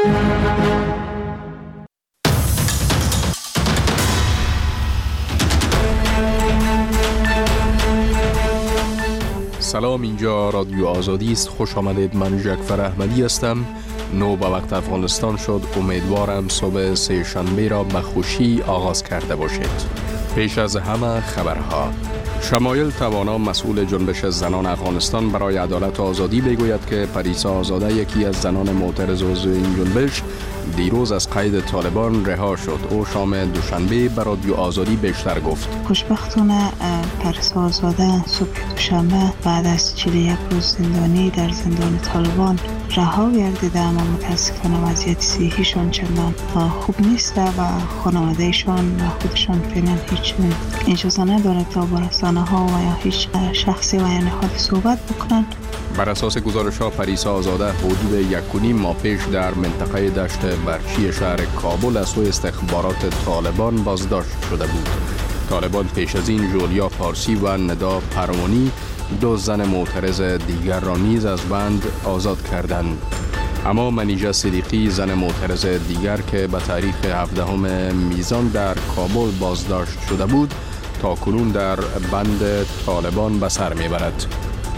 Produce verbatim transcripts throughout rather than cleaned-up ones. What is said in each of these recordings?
سلام، اینجا رادیو آزادی است. خوش آمدید. من جعفر احمدی هستم. نو به وقت افغانستان شد. امیدوارم صبح سه شنبه را به خوشی آغاز کرده باشید. پیش از همه خبرها. شمایل توانا مسئول جنبش زنان افغانستان برای عدالت و آزادی میگوید که پریسا آزاده، یکی از زنان معترض عضو این جنبش، دیروز از قید طالبان رها شد. او شام دوشنبه به رادیو آزادی بیشتر گفت. خوشبختانه پریسا آزاده صبح دوشنبه بعد از چهل و یک روز زندانی در زندان طالبان رها گردیده، اما متاسفانه وضعیت صحیشان چندان خوب نیست و خانوادهشان و خودشان فعلا هیچ اجازه ندارد تا با رسانه ها و یا هیچ شخصی و یا نهادی صحبت بکنند. بر اساس گزارش ها، پریسا آزاده حدود یک و نیم ماه پیش در منطقه دشت برچی شهر کابل از سوی استخبارات طالبان بازداشت شده بود. طالبان پیش از این جولیا پارسی و ندا پروانی، دو زن معترض دیگر را نیز از بند آزاد کردند. اما منیژه صدیقی، زن معترض دیگر که به تاریخ هفدهم میزان در کابل بازداشت شده بود، تا کنون در بند طالبان به سر میبرد.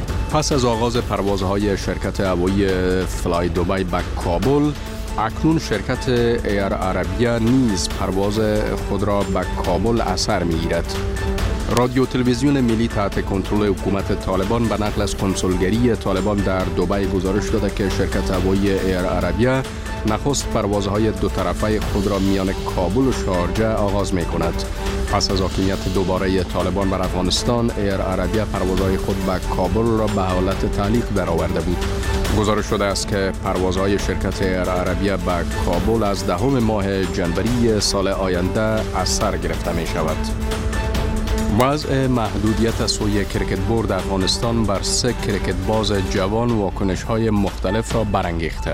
پس از آغاز پروازهای شرکت هوایی فلای دوبای به کابل، اکنون شرکت ایر عربیه نیز پرواز خود را به کابل اثر می‌گیرد. رادیو تلویزیون ملی تحت کنترل حکومت طالبان به نقل از کنسولگری طالبان در دبی گزارش داده که شرکت هوایی ایر عربیه نخست پروازهای دو طرفه خود را میان کابل و شارجه آغاز می کند. پس از حاکمیت دوباره طالبان بر افغانستان، ایر عربیه پروازهای خود به کابل را به حالت تعلیق درآورده بود. گزارش شده است که پروازهای شرکت ایر عربیه به کابل از دهم ماه جنوری سال آینده از سر گرفته می شود. وضع محدودیت از سوی کرکت بورد افغانستان بر سه کرکت باز جوان واکنش‌های مختلف را برانگیخته.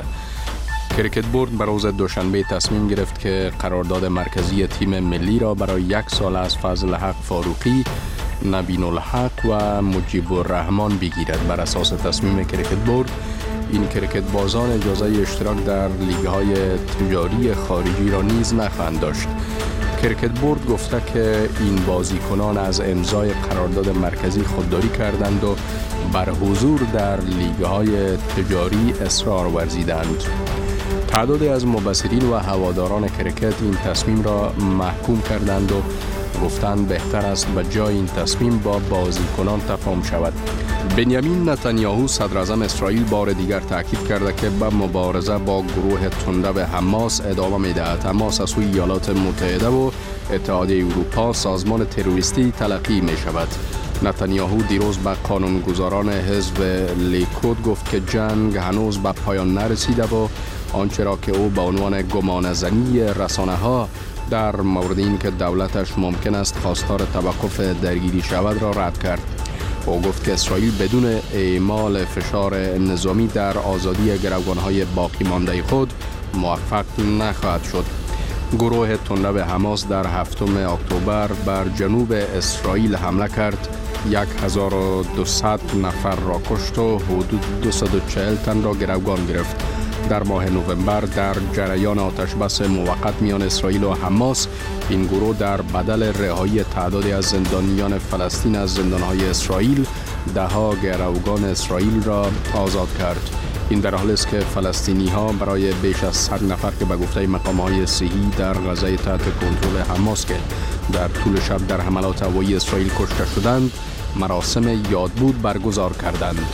کرکت بورد بر روز دوشنبه تصمیم گرفت که قرارداد مرکزی تیم ملی را برای یک سال از فضل حق فاروقی، نبین الحق و مجیب الرحمن بگیرد. بر اساس تصمیم کرکت بورد، این کرکت بازان اجازه اشتراک در لیگ‌های تجاری خارجی را نیز نخواهند داشت. کرکت بورد گفته که این بازیکنان از امضای قرارداد مرکزی خودداری کردند و بر حضور در لیگ‌های تجاری اصرار ورزیدند. تعدادی از مبصرین و هواداران کرکت این تصمیم را محکوم کردند و گفتند بهتر است به جای این تصمیم با بازیکنان تفاهم شود. بنیامین نتانیاهو، صدر اعظم اسرائیل، بار دیگر تاکید کرده که به مبارزه با گروه تندرو حماس ادامه می‌دهد. حماس از سوی ایالات متحده و اتحادیه اروپا سازمان تروریستی تلقی می‌شود. نتانیاهو دیروز به قانونگذاران حزب لیکود گفت که جنگ هنوز به پایان نرسیده و آنچه را که او به عنوان گمانه‌زنی رسانه‌ها در مورد این که دولتش ممکن است خواستار توقف درگیری شود را رد کرد. او گفت که اسرائیل بدون اعمال فشار نظامی در آزادی گروگان‌های باقی مانده خود موفق نخواهد شد. گروه تندرو حماس در هفتم اکتبر بر جنوب اسرائیل حمله کرد، هزار و دویست نفر را کشت و حدود دویست و چهل تن را گروگان گرفت. در ماه نوامبر در جریان آتشبس موقت میان اسرائیل و حماس، این گروه در بدل رهایی تعدادی از زندانیان فلسطین از زندانهای اسرائیل، دهها گروگان اسرائیل را آزاد کرد. این در حالی است که فلسطینی ها برای بیش از صد نفر که به گفته مقام‌های صحی در غزه تحت کنترل حماس که در طول شب در حملات هوایی اسرائیل کشته شدند، مراسم یادبود برگزار کردند.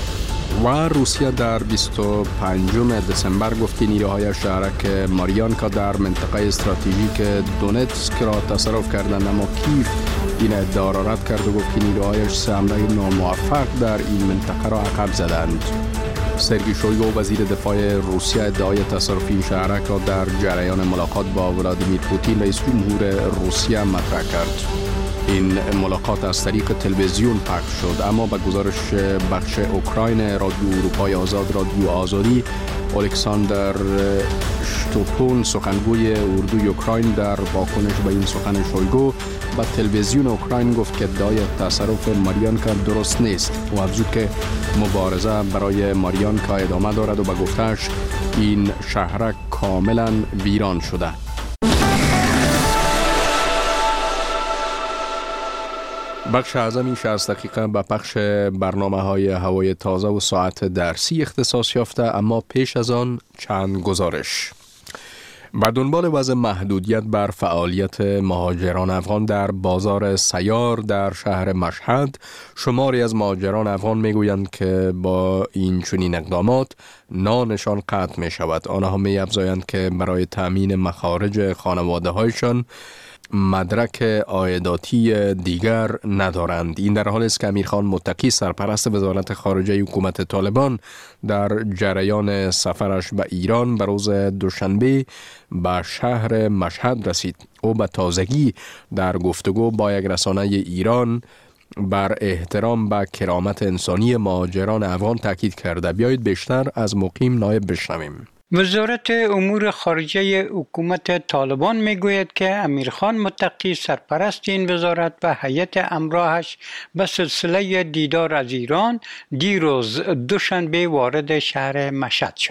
و روسیه در بیست و پنجم دسامبر گفت که نیروهای شهرک ماریانکا در منطقه استراتژیک دونتسک را تصرف کردند، اما کیف این ادعا را رد کرد و گفت که نیروهایش سه حمله ناموفق در این منطقه را عقب زدند. سرگئی شویگو، وزیر دفاع روسیه، ادعای تصرف این شهرک را در جریان ملاقات با ولادیمیر پوتین، رئیس جمهور روسیه، مطرح کرد. این ملاقات از طریق تلویزیون پخش شد، اما به گزارش بخش اوکراین رادیو اروپای آزاد، رادیو آزادی، الکساندر شتوپون، سخنگوی اردوی اوکراین، در واکنش به این سخن شویگو به تلویزیون اوکراین گفت که ادعای تصرف ماریانکا درست نیست و افزود که مبارزه برای ماریانکا ادامه دارد و به گفته‌اش این شهرک کاملا ویران شده. بخش اعظمی شصت دقیقه به پخش برنامه های هوای تازه و ساعت درسی اختصاص یافته، اما پیش از آن چند گزارش. به دنبال وضع محدودیت بر فعالیت مهاجران افغان در بازار سیار در شهر مشهد، شماری از مهاجران افغان میگویند که با این چنین اقدامات نانشان قطع می شود. آنها می افزایند که برای تأمین مخارج خانواده هایشان مدرک عایداتی دیگر ندارند. این در حالی است که امیرخان متقی سرپرست وزارت خارجه حکومت طالبان در جریان سفرش به ایران به روز دوشنبه به شهر مشهد رسید. او به تازگی در گفتگو با یک رسانه ایران بر احترام به کرامت انسانی مهاجران افغان تاکید کرده. بیایید بیشتر از مقیم نایب بشنویم. وزارت امور خارجه حکومت طالبان میگوید که امیرخان متقی سرپرست این وزارت و هیئت همراهش به سلسله دیدار از ایران دیروز دوشنبه وارد شهر مشهد شد.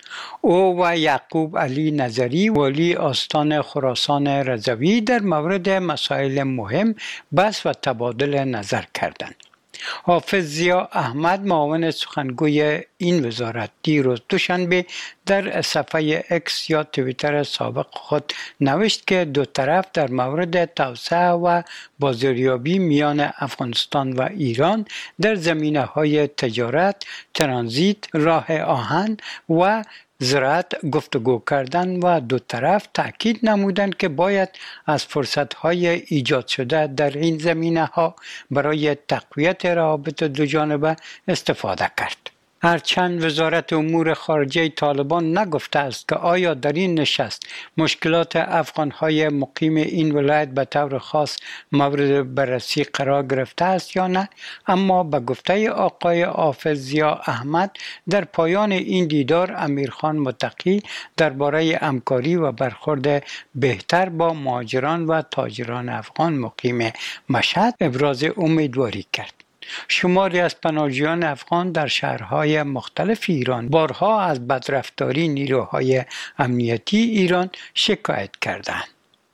او و یعقوب علی نظری والی استان خراسان رضوی در مورد مسائل مهم بحث و تبادل نظر کردند. حافظ ضیا احمد معاون سخنگوی این وزارت دیروز دوشنبه در صفحه اکس یا توییتر سابق خود نوشت که دو طرف در مورد توسعه و بازاریابی میان افغانستان و ایران در زمینه‌های تجارت، ترانزیت، راه آهن و زراعت گفتگو کردن و دو طرف تاکید نمودند که باید از فرصت‌های ایجاد شده در این زمینه‌ها برای تقویت روابط دو جانبه استفاده کرد. هرچند وزارت امور خارجه طالبان نگفته است که آیا در این نشست مشکلات افغان‌های مقیم این ولایت به طور خاص مورد بررسی قرار گرفته است یا نه، اما به گفته آقای حافظ ضیا احمد در پایان این دیدار امیرخان متقی درباره همکاری و برخورد بهتر با مهاجران و تاجران افغان مقیم مشهد ابراز امیدواری کرد. شماری از پناهجویان افغان در شهرهای مختلف ایران بارها از بدرفتاری نیروهای امنیتی ایران شکایت کردند.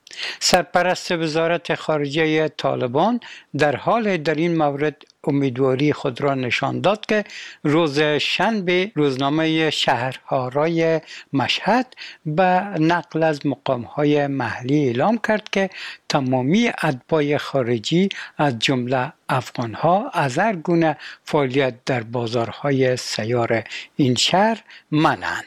سرپرست وزارت خارجه طالبان در حال در این مورد امیدواری خود را نشان داد که روز شنبه روزنامه شهرهای مشهد به نقل از مقامهای محلی اعلام کرد که تمامی اتباع خارجی از جمله افغانها از هر گونه فعالیت در بازارهای سیار این شهر منعند.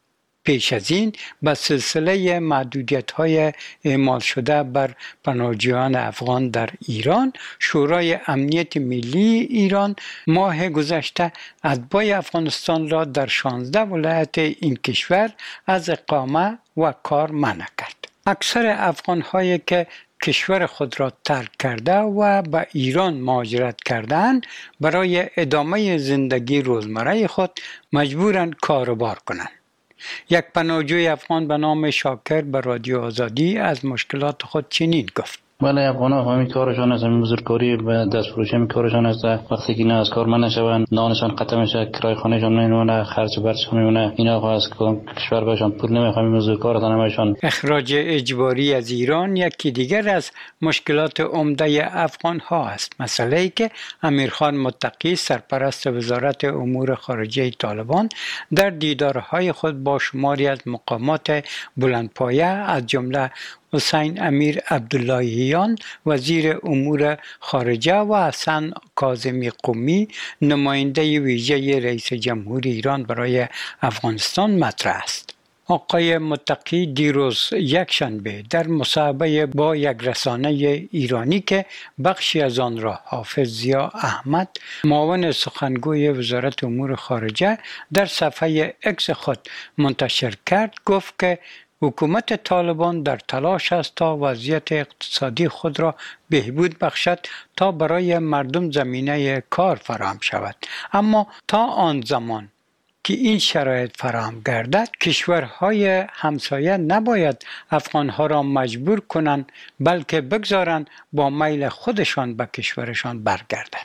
پیش از این به سلسله محدودیت‌های اعمال شده بر پناهجویان افغان در ایران، شورای امنیت ملی ایران ماه گذشته اتباع افغانستان را در شانزده ولایت این کشور از اقامه و کار منع کرد. اکثر افغان‌هایی که کشور خود را ترک کرده و به ایران مهاجرت کردند برای ادامه زندگی روزمره خود مجبورند کار و بار کنند. یک پناهجوی افغان به نام شاکر به رادیو آزادی از مشکلات خود چنین گفت: بله، افغان‌ها همین کارشان است، همین بزرگکاری و دست فروشی همین کارشان است. وقتی که نه از کار من نشوند، نانشان قطع میشه، کرای خانهشان نمیمونه، خرج برچشان میمونه، اینا از کشور بهشان پول نمیخوام، همین بزرگکارتان همشان. اخراج اجباری از ایران یکی دیگر از مشکلات عمده افغان‌ها است. مسئله‌ای که امیرخان متقی سرپرست وزارت امور خارجه طالبان در دیدارهای خود با شماری از مقامات بلندپایه از جمله حسین امیر عبداللهیان وزیر امور خارجه و حسن کاظمی قمی نماینده ویژه رئیس جمهور ایران برای افغانستان مطرح است. آقای متقی دیروز یکشنبه در مصاحبه با یک رسانه ایرانی که بخشی از آن را حافظ ضیا احمد معاون سخنگوی وزارت امور خارجه در صفحه اکس خود منتشر کرد گفت که حکومت طالبان در تلاش است تا وضعیت اقتصادی خود را بهبود بخشد تا برای مردم زمینه کار فراهم شود، اما تا آن زمان که این شرایط فراهم گردد کشورهای همسایه نباید افغانها را مجبور کنند بلکه بگذارند با میل خودشان به کشورشان برگردند.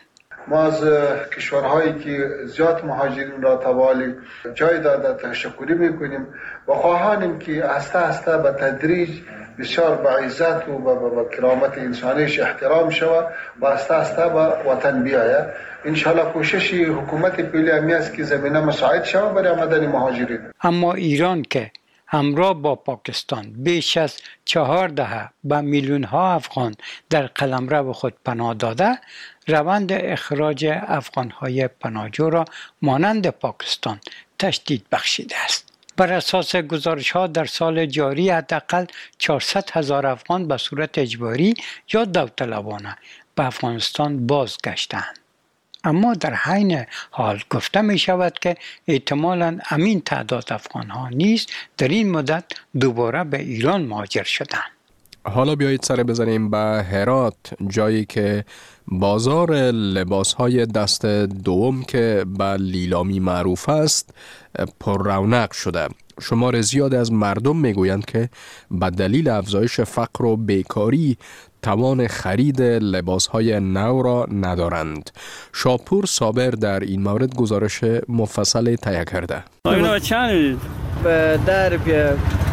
ما از کشورهایی که زیاد مهاجرین را توالی جای داده تشکری میکنیم و خواهانیم که آهسته آهسته به تدریج بسیار با عزت و با کرامت انسانیش احترام شود و آهسته آهسته به وطن بیاید. انشاءالله کوشش حکومت پیلی همی است که زمینه مساعد شود برای آمدن مهاجرین. اما ایران که همراه با پاکستان بیش از چهار دهه به میلیون ها افغان در قلمرو خود پناه داده، روند اخراج افغان های پناهجو را مانند پاکستان تشدید بخشیده است. بر اساس گزارش ها در سال جاری حداقل چهارصد هزار افغان به صورت اجباری یا داوطلبانه به افغانستان بازگشتند. اما در حین حال گفته می شود که احتمالاً امین تعداد افغان ها نیز در این مدت دوباره به ایران مهاجر شدند. حالا بیایید سر بزنیم به هرات، جایی که بازار لباس های دست دوم که به لیلامی معروف است پر رونق شده. شمار زیاد از مردم میگویند که به دلیل افزایش فقر و بیکاری توان خرید لباس های نو را ندارند. شاپور صابر در این مورد گزارش مفصل تهیه کرده. اینا چند؟ به ده روپیه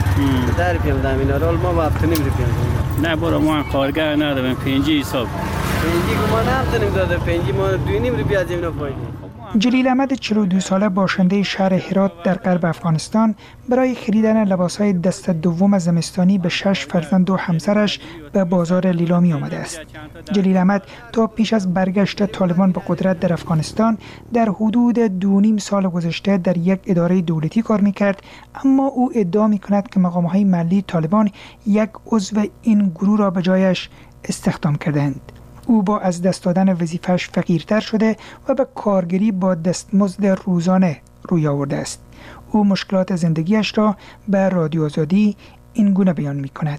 ده روپیه بدم اینا رول ما با هفت نیم روپیه نه برو ما کارگر ندارم پنجی حساب پنجی که ما نمیتونیم داده پنجی ما دو نیم روپیه از اینا فایده. جلیل احمد چهل و دو ساله باشنده شهر هرات در غرب افغانستان برای خریدن لباس‌های دست دوم زمستانی به شش فرزند و همسرش به بازار لیلامی آمده است. جلیل احمد تا پیش از برگشت طالبان به قدرت در افغانستان در حدود دو نیم سال گذشته در یک اداره دولتی کار می‌کرد، اما او ادعا می‌کند که مقام‌های محلی طالبان یک عضو این گروه را به جایش استخدام کردند. او با از دست دادن وظیفه‌اش فقیرتر شده و به کارگری با دستمزد روزانه روی آورده است. او مشکلات زندگیش را به رادیو آزادی این گونه بیان می‌کند.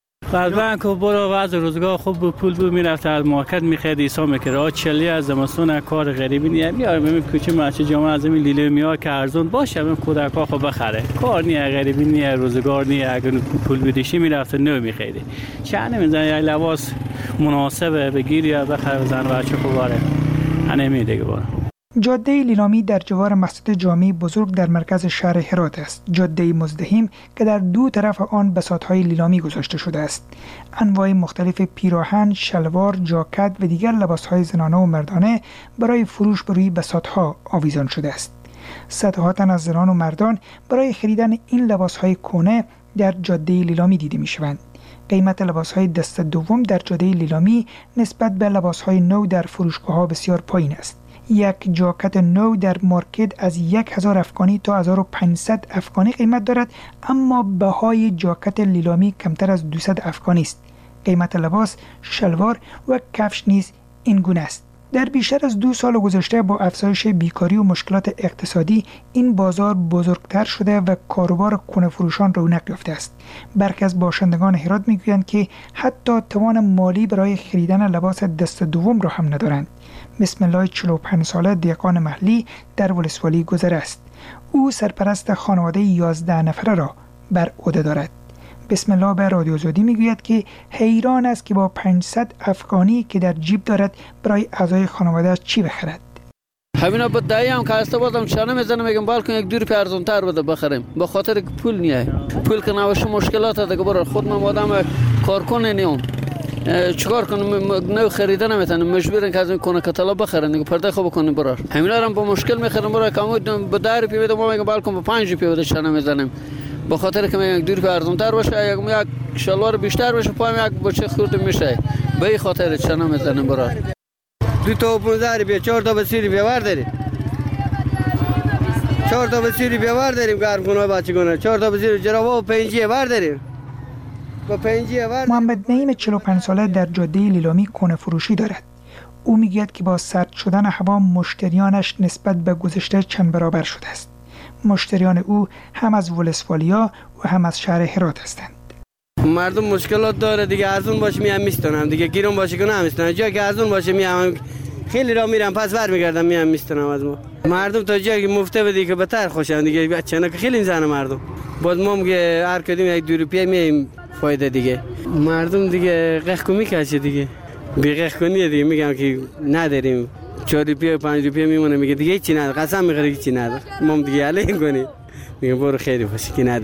قلبان که برو وضع روزگار خوب بود، پول بود میرفت از مارکت میخرید ایسا میکرد. آج چلی از زمستون کار غریبی نیه بیار ببین کوچه ماچه جامعه از این لیله میار که ارزون باشه ببین کودکا خب بخره. کار نیه غریبی نیه روزگار نیه اگر پول بدیشی میرفت نو میخریدی. چه نمیزن یک لباس مناسبه بگیری یا بخره بزن بچه خوباره. انمی دیگه برو. جاده لیلامی در جوار مسجد جامع بزرگ در مرکز شهر هرات است. جاده مزدحم که در دو طرف آن بساط‌های لیلامی گذاشته شده است. انواع مختلف پیراهن، شلوار، جاکت و دیگر لباس‌های زنانه و مردانه برای فروش بر روی بساط‌ها آویزان شده است. صدها تن از زنان و مردان برای خریدن این لباس‌های کهنه در جاده لیلامی دیده می‌شوند. قیمت لباس‌های دست دوم در جاده لیلامی نسبت به لباس‌های نو در فروشگاه‌ها بسیار پایین است. یک جاکت نو در مارکت از یک هزار افغانی تا هزار و پانصد افغانی قیمت دارد، اما بهای جاکت لیلامی کمتر از دویست افغانی است. قیمت لباس، شلوار و کفش نیز این گونه است. در بیشتر از دو سال گذشته با افزایش بیکاری و مشکلات اقتصادی این بازار بزرگتر شده و کاروبار کهنه فروشان رونق یافته است. برخی از باشندگان هرات میگویند که حتی توان مالی برای خریدن لباس دست دوم را هم ندارند. بسم الله چهل و پنج ساله دیقان محلی در ولسوالی گذر است. او سرپرست خانواده یازده نفره را بر عهده دارد. بسم الله به رادیو آزادی میگوید که حیران است که با پانصد افغانی که در جیب دارد برای اعضای خانواده‌اش چی بخرد. همینا با دایی هم کاسته بودم چانه میزنم میگم بالکن یک دو روپیه ارزان‌تر بده بخریم به خاطر که پول نیه. پول که نباشه مشکلات دیگه برای خود من آدم کارکن نیم. چیکار کنم نو خریدن نمیتونم مجبورن که از این کنه کتالوگ بخرن دیگه پرده خوب کنیم برار. همینا هم با مشکل میخرم برای کامو به ده روپیه بده ما میگم بالکن به پنج روپیه بده چانه میزنم. به خاطر که یک دو روپیه ارزان‌تر باشه یک یک شلوار بیشتر باشه پایم یک بچه خورد میشه. به این خاطر چانه میزنم برار. دو تا پانزده روپیه چهار تا سی روپیه برداری. چهار تا سی روپیه برداریم گرم کنه بچگونه. چهار تا سی جراوه و پنجی برداریم. محمد نعیم چهل و پنج ساله در جاده لیلامی کهنه فروشی دارد. او میگوید که با سرد شدن هوا مشتریانش نسبت به گذشته چند برابر شده است. مشتریان او هم از ولسوالیا و هم از شهر هرات هستند. مردم مشکلات داره دیگه، ارزون باشه میام میستونم دیگه، گیرون باشه که نمیستونم. جایی که ارزون باشه میام خیلی را میرم پس ور میگردم میام میستونم. از ما مردم تا جایی که مفته بدی که بهتر خوشن دیگه، بچه‌ها که خیلی زن مردم باز ما میگه هر کدوم یک دو روپیه میایم فایده دیگه. مردم دیگه قهر میکشه دیگه، بی قهر کنی دیگه میگم که نداریم چهار روپیه پنج روپیه میمونه، میگه دیگه چی نداره، قسم میخوره که چی نداره. ما دیگه علیه کنی، میگه برو خیلی باشه که نداره.